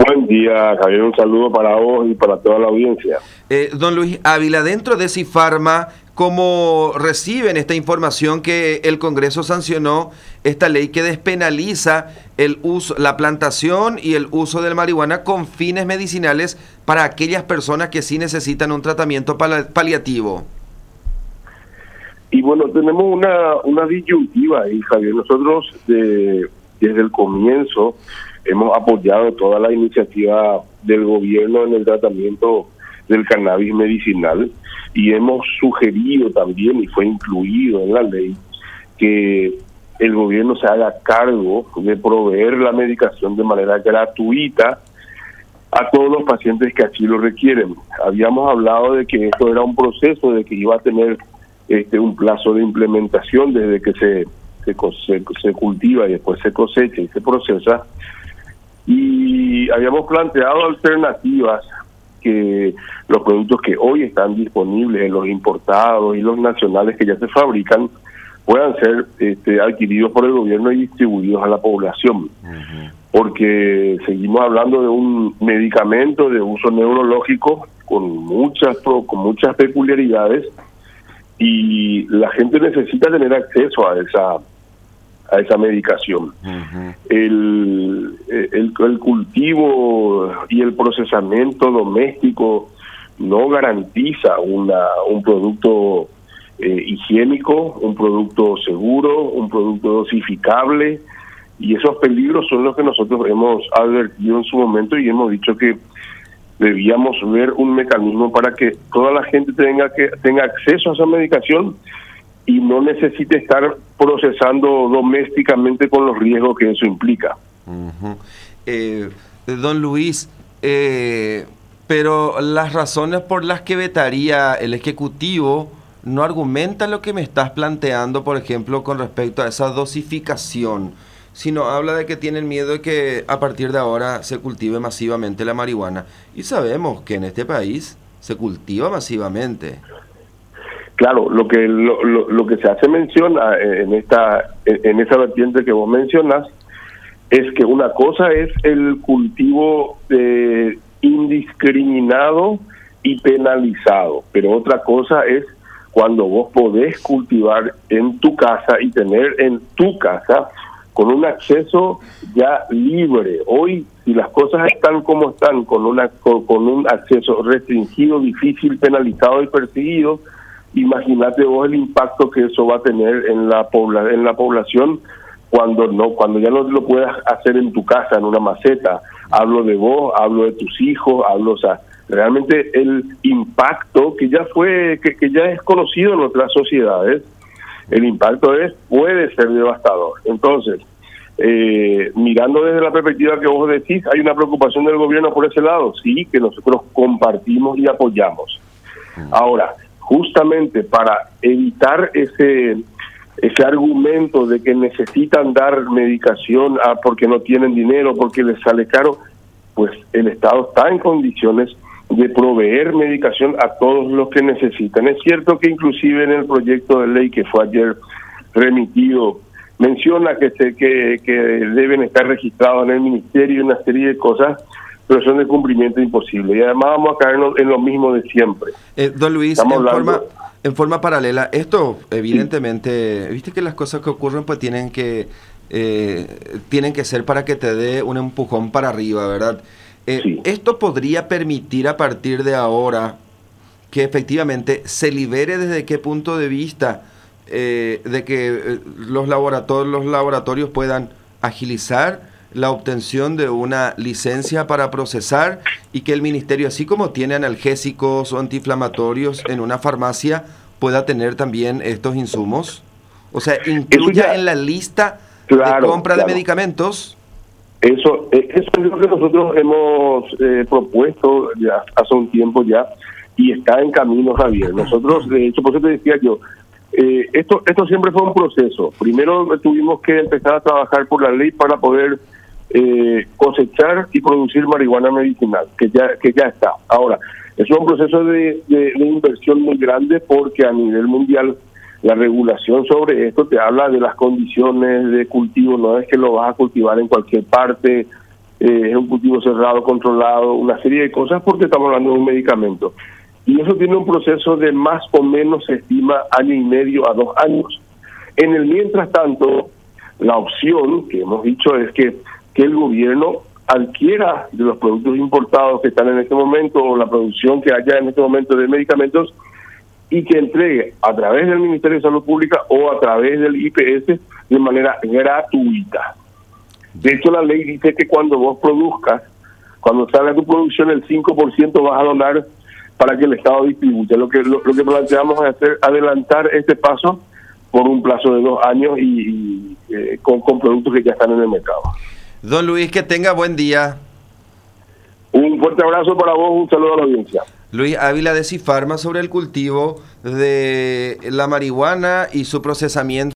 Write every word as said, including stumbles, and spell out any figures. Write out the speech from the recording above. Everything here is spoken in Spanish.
Buen día, Javier. Un saludo para vos y para toda la audiencia. Eh, don Luis Ávila, dentro de Cifarma, ¿cómo reciben esta información que el Congreso sancionó esta ley que despenaliza el uso, la plantación y el uso de la marihuana con fines medicinales para aquellas personas que sí necesitan un tratamiento pal- paliativo? Y bueno, tenemos una, una disyuntiva ahí, Javier. Nosotros de, desde el comienzo hemos apoyado toda la iniciativa del gobierno en el tratamiento del cannabis medicinal y hemos sugerido también, y fue incluido en la ley, que el gobierno se haga cargo de proveer la medicación de manera gratuita a todos los pacientes que así lo requieren. Habíamos hablado de que esto era un proceso, de que iba a tener este un plazo de implementación desde que se, se, se, se cultiva y después se cosecha y se procesa, y habíamos planteado alternativas, que los productos que hoy están disponibles, los importados y los nacionales que ya se fabrican, puedan ser este, adquiridos por el gobierno y distribuidos a la población. Uh-huh. Porque seguimos hablando de un medicamento de uso neurológico con muchas, con muchas peculiaridades, y la gente necesita tener acceso a esa a esa medicación. Uh-huh. el, el, el cultivo y el procesamiento doméstico no garantiza una un producto eh, higiénico, un producto seguro, un producto dosificable, y esos peligros son los que nosotros hemos advertido en su momento y hemos dicho que debíamos ver un mecanismo para que toda la gente tenga que tenga acceso a esa medicación y no necesite estar procesando domésticamente con los riesgos que eso implica. Uh-huh. eh, don Luis, eh, pero las razones por las que vetaría el Ejecutivo no argumentan lo que me estás planteando, por ejemplo, con respecto a esa dosificación, sino habla de que tienen miedo de que a partir de ahora se cultive masivamente la marihuana. Y sabemos que en este país se cultiva masivamente. Claro, lo que lo, lo, lo que se hace mención en esta en esa vertiente que vos mencionas es que una cosa es el cultivo eh, indiscriminado y penalizado, pero otra cosa es cuando vos podés cultivar en tu casa y tener en tu casa con un acceso ya libre. Hoy, si las cosas están como están, con una con, con un acceso restringido, difícil, penalizado y perseguido, imagínate vos el impacto que eso va a tener en la pobla, en la población cuando no cuando ya no lo puedas hacer en tu casa, en una maceta. Hablo de vos, hablo de tus hijos, hablo, o sea, realmente el impacto que ya fue, que, que ya es conocido en otras sociedades, el impacto es puede ser devastador. Entonces, eh, mirando desde la perspectiva que vos decís, hay una preocupación del gobierno por ese lado, sí, que nosotros compartimos y apoyamos. Ahora, justamente para evitar ese ese argumento de que necesitan dar medicación a porque no tienen dinero, porque les sale caro, pues el Estado está en condiciones de proveer medicación a todos los que necesitan. Es cierto que inclusive en el proyecto de ley que fue ayer remitido menciona que se que, que deben estar registrados en el ministerio y una serie de cosas, pero son de cumplimiento imposible. Y además vamos a caer en lo mismo de siempre. Eh, don Luis, en forma, en forma paralela, esto evidentemente, sí. Viste que las cosas que ocurren pues tienen que eh, tienen que ser para que te dé un empujón para arriba, ¿verdad? Eh, sí. Esto podría permitir a partir de ahora que efectivamente se libere desde qué punto de vista eh, de que eh, los laboratorios, los laboratorios puedan agilizar la obtención de una licencia para procesar y que el ministerio, así como tiene analgésicos o antiinflamatorios en una farmacia, pueda tener también estos insumos. O sea, incluya ya, en la lista claro, de compra claro. de medicamentos. Eso, eso es lo que nosotros hemos eh, propuesto ya hace un tiempo ya y está en camino, Javier. Nosotros, de hecho, por eso te decía yo, eh, esto esto siempre fue un proceso. Primero tuvimos que empezar a trabajar por la ley para poder eh, cosechar y producir marihuana medicinal, que ya que ya está. Ahora, es un proceso de, de, de inversión muy grande porque a nivel mundial la regulación sobre esto te habla de las condiciones de cultivo, no es que lo vas a cultivar en cualquier parte, eh, es un cultivo cerrado, controlado, una serie de cosas, porque estamos hablando de un medicamento. Y eso tiene un proceso de más o menos, se estima, año y medio a dos años. En el mientras tanto, la opción que hemos dicho es que, que el gobierno adquiera de los productos importados que están en este momento, o la producción que haya en este momento de medicamentos, y que entregue a través del Ministerio de Salud Pública o a través del I P S de manera gratuita. De hecho, la ley dice que cuando vos produzcas, cuando salga tu producción, el cinco por ciento vas a donar para que el Estado distribuya. Lo que lo, lo que planteamos es hacer, adelantar este paso por un plazo de dos años y, y eh, con, con productos que ya están en el mercado. Don Luis, que tenga buen día. Un fuerte abrazo para vos, un saludo a la audiencia. Luis Ávila de Cifarma sobre el cultivo de la marihuana y su procesamiento.